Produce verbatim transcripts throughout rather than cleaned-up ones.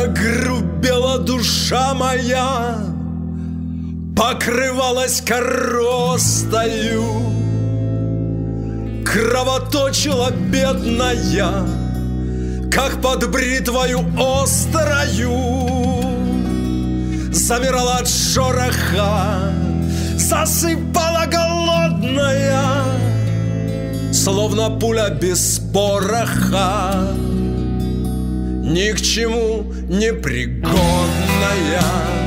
грубела душа моя, покрывалась коростою, кровоточила бедная, как под бритвою острою, замирала от шороха, засыпала голодная, словно пуля без пороха, ни к чему не пригодная.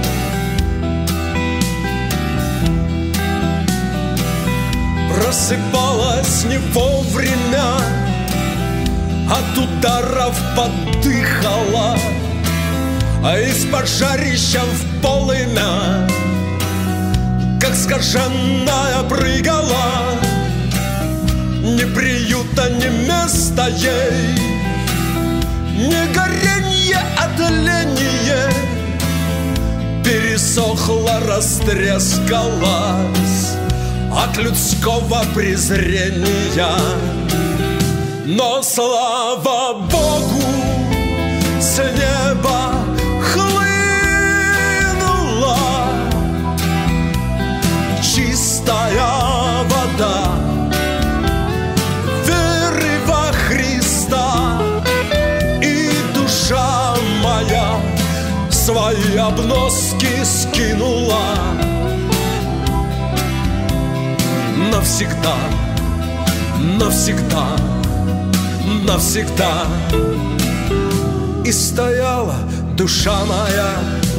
Просыпалась не вовремя, от ударов подыхала, а из пожарища в полымя, как скаженная, прыгала. Ни приюта, ни места ей, ни горенье, а тление. Пересохла, растрескалась от людского презрения. Но, слава Богу, с неба хлынула чистая вода веры во Христа, и душа моя свои обноски скинула навсегда, навсегда, навсегда. И стояла душа моя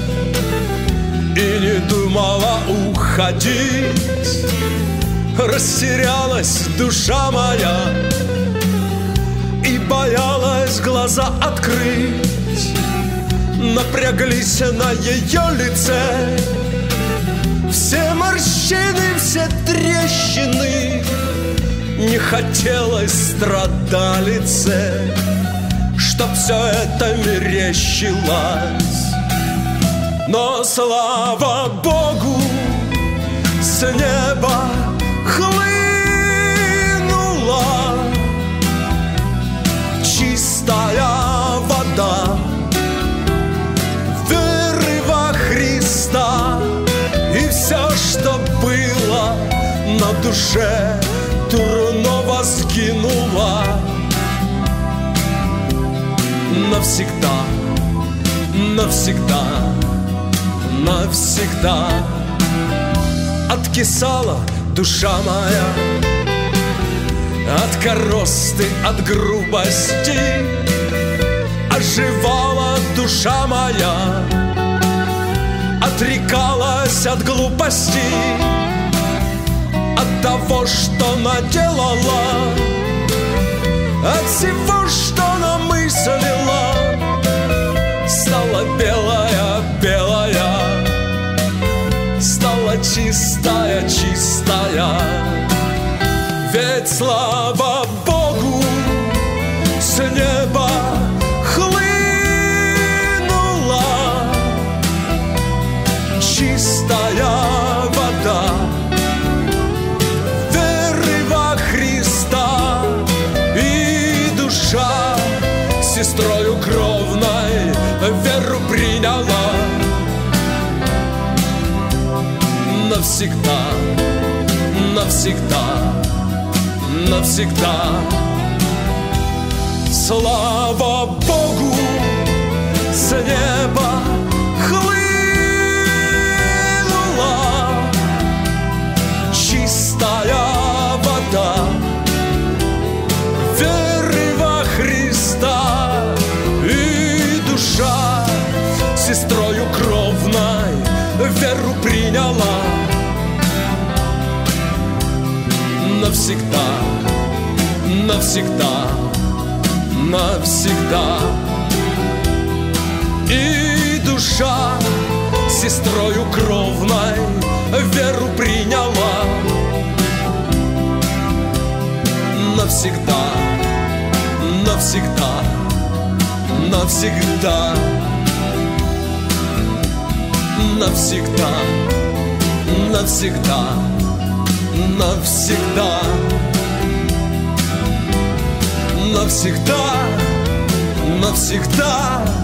и не думала уходить. Растерялась душа моя и боялась глаза открыть. Напряглись на ее лице все морщины, все трещины. Не хотелось страдалице, чтоб все это мерещилось. Но, слава Богу, с неба хлынула чистая вода веры во Христа, и все, что было на душе, дурного сгинула навсегда, навсегда, навсегда. Откисала душа моя от коросты, от грубости. Оживала душа моя, отрекалась от глупости, от того, что наделала, от всего, что намыслила. Стала белая, белая, стала чистая, чистая. Ведь, слава Богу, с неба хлынула чистая вода веры во Христа, и душа сестрою кровной веру приняла навсегда, навсегда, навсегда. Слава Богу, с неба хлынула чистая вода веры во Христа, и душа сестрою кровной веру приняла навсегда, навсегда, навсегда. И душа сестрою кровной веру приняла навсегда, навсегда, навсегда, навсегда, навсегда, навсегда, навсегда, навсегда.